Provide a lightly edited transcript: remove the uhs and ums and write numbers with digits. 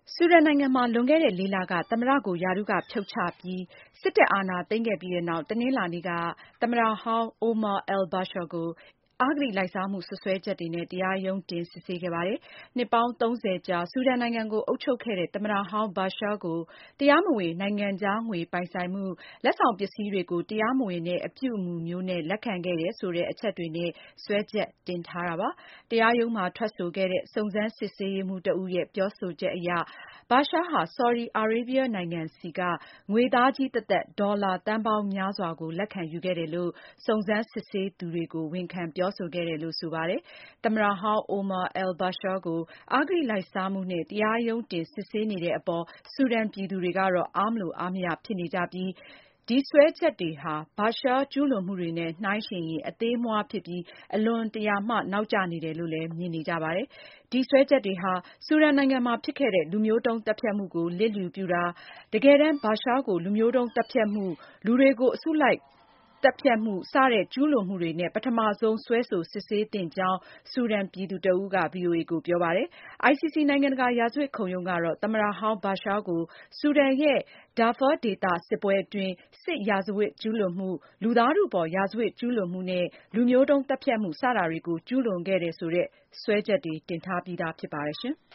ဆူဒန်နိုင်ငံမှာ လွန်ခဲ့တဲ့ ၄ လက သမ္မတကို ရာထူးကဖြုတ်ချပြီး စစ်တပ်အာဏာသိမ်းခဲ့ပြီးနောက် တနင်္လာနေ့က သမ္မတဟောင်း Omar al-Bashir ကို အဂတိလိုက်စားမှု စွပ်စွဲချက်တွေနဲ့ တရားရုံးတင် စစ်ဆေးခဲ့ပါတယ်။ နှစ်ပေါင်း ၃၀ ကြာ ဆူဒန်နိုင်ငံကို အုပ်ချုပ်ခဲ့တဲ့ သမ္မတဟောင်း Bashir ကို တရားမဝင် နိုင်ငံခြားငွေ ပိုင်ဆိုင်မှု၊ လက်ဆောင်ပစ္စည်းတွေကို တရားမဝင်တဲ့ အပြုအမူမျိုးနဲ့ လက်ခံခဲ့တယ်ဆိုတဲ့ အချက်တွေနဲ့ စွဲချက်တင်ထားတာပါ။ တရားရုံးမှာ ထွက်ဆိုခဲ့တဲ့ စုံစမ်းစစ်ဆေးရေးမှူးတဦးရဲ့ ပြောဆိုချက်အရ Bashir ဟာ ဆော်ဒီအာရေးဗီးယားနိုင်ငံဆီက ငွေသားကြီးသက်သက် ဒေါ်လာသန်းပေါင်းများစွာကို လက်ခံယူခဲ့တယ်လို့ စုံစမ်းစစ်ဆေးသူတွေကို ဝန်ခံပြောဆိုခဲ့တယ်လို့ ဆိုပါတယ်။ သမ္မတဟောင်း Omar al-Bashir ကို အဂတိလိုက်စားမှုနဲ့ တရားရုံးတင် စစ်ဆေးနေတဲ့အပေါ် ဆူဒန်ပြည်သူတွေကတော့ အားမလိုအားမရ ဖြစ်နေကြပြီး ဒီစွဲချက်တွေဟာ Bashir ကျူးလွန်မှုတွေနဲ့ နှိုင်းယှဉ်ရင် အသေးမွှားဖြစ်ပြီး အလွန်တရာမှ နောက်ကျနေတယ်လို့လည်း မြင်နေကြပါတယ်။ ဒီစွဲချက်တွေဟာ ဆူဒန်နိုင်ငံမှာဖြစ်ခဲ့တဲ့ လူမျိုးတုန်းသတ်ဖြတ်မှုကို လျစ်လျူပြုတာ၊ တကယ်တမ်း Bashir ကို လူမျိုးတုန်းသတ်ဖြတ်မှု၊ လူတွေကို အစုလိုက်သတ်ဖြတ်မှု စတဲ့ ကျူးလွန်မှုတွေနဲ့ ပထမဆုံး စွဲဆိုစစ်ဆေးသင့်ကြောင်း ဆူဒန်ပြည်သူတဦးက ဗွီအိုအေကို ပြောပါတယ်။ ICC နိုင်ငံတကာ ရာဇဝတ်ခုံရုံးကတော့ သမ္မတဟောင်း Bashir ကို ဆူဒန်ရဲ့ Darfur ဒေသ စစ်ပွဲအတွင်း စစ်ရာဇဝတ်ကျူးလွန်မှု၊ လူသားထုအပေါ် ရာဇဝတ်ကျူးလွန်မှုနဲ့ လူမျိုးတုန်းသတ်ဖြတ်မှု စတာတွေကို ကျူးလွန်ခဲ့တယ်ဆိုတဲ့ စွဲချက်တွေ တင်ထားပြီးသား ဖြစ်ပါတယ်။